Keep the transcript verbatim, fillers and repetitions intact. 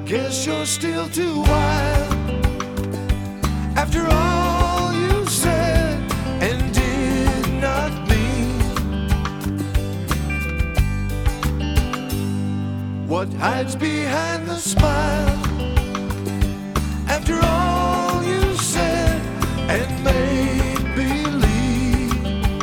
Guess you're still too wild. After all you said and did not mean, what hides behind the smile